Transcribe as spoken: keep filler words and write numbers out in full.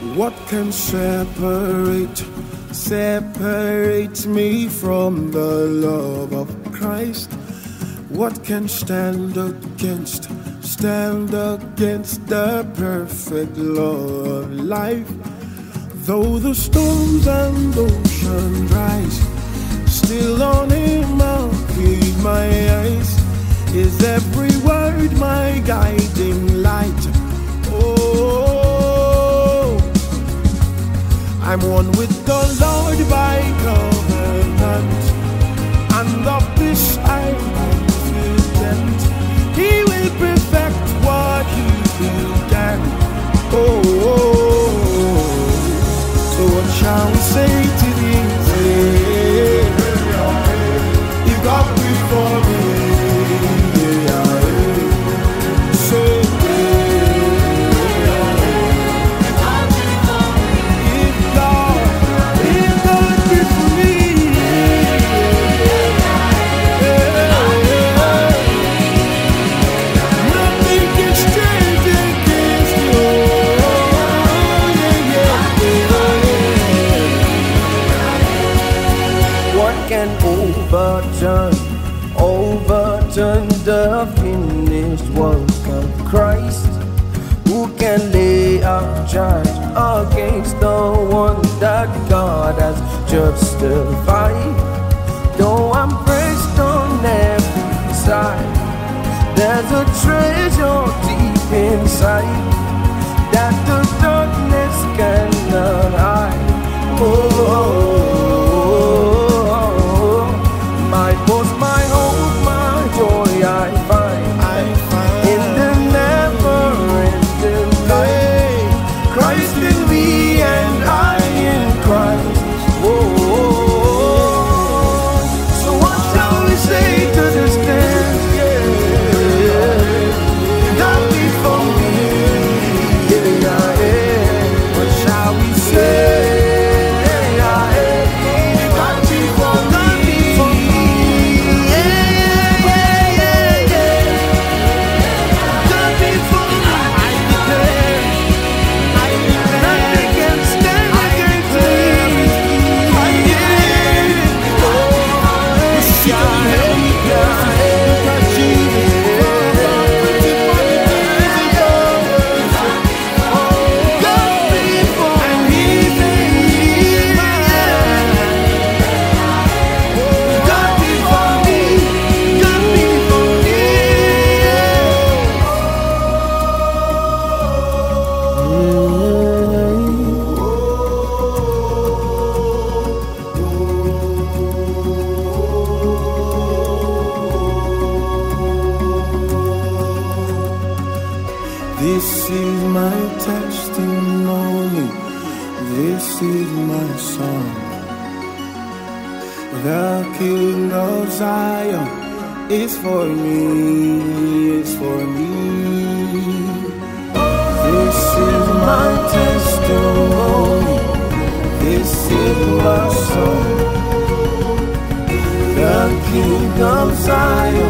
What can separate, separate me from the love of Christ? What can stand against, stand against the perfect law of life? Though the storms and ocean rise, still on him I'll keep my eyes. Is every word my guiding light? Oh, I'm one with the Lord by covenant, and of this I'm confident. He will perfect what he began. Oh, oh, oh, so what shall we say to these? You got before me. Overturn, overturn the finished work of Christ. Who can lay a charge against the one that God has justified? Though I'm pressed on every side, there's a treasure deep inside that the darkness cannot hide. Oh, my boast, my hope, my joy I find, I find in the never-ending light. Christ in me and I in Christ. Oh, so what shall we say to this dance? Yeah, not before me. Yeah, yeah. What shall we say? This is my testimony, this is my song. The King of Zion is for me, is for me. This is my testimony, this is my song. The King of Zion